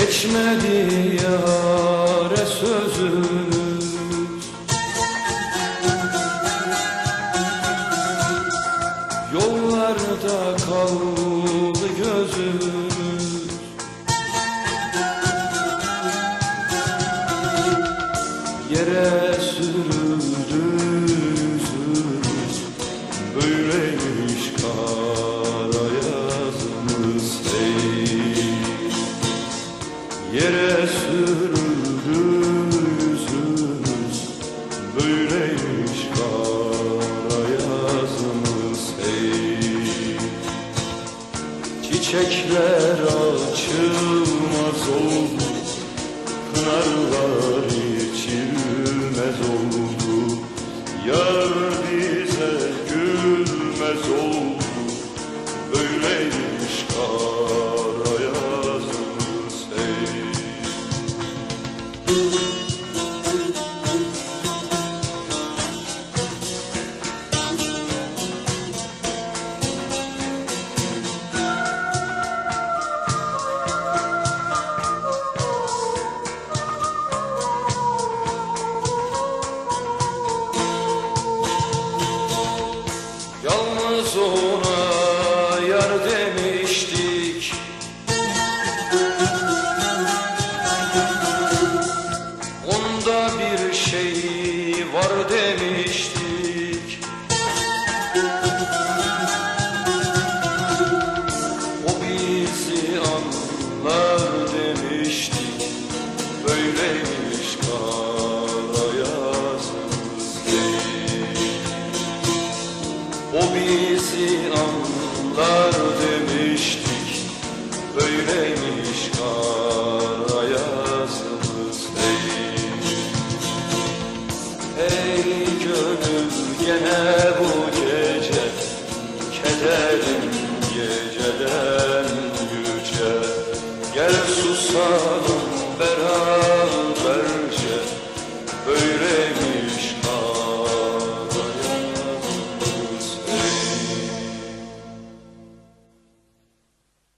Geçmedi yâre sözümüz, yollarda kaldı gözümüz. Yere sürüldü yüzümüz, böyleymiş kara yazımız hey. Yere sürüldü yüzümüz, böyleymiş kara yazımız hey. Çiçekler açılmaz oldu, pınarlar içilmez oldu. Yar bize gülmez oldu, böyleymiş kara yazımız hey. Yalnız ona yar demiştik, onda bir şey var demiştik. O bizi anlar demiştik, böyleymiş kara yazımız hey. O bizi anlar demiştik, böyleymiş kara yazımız hey. Ey gönül gene bu gece, kederin geceden yüce. Gel susalım beraberce, böyle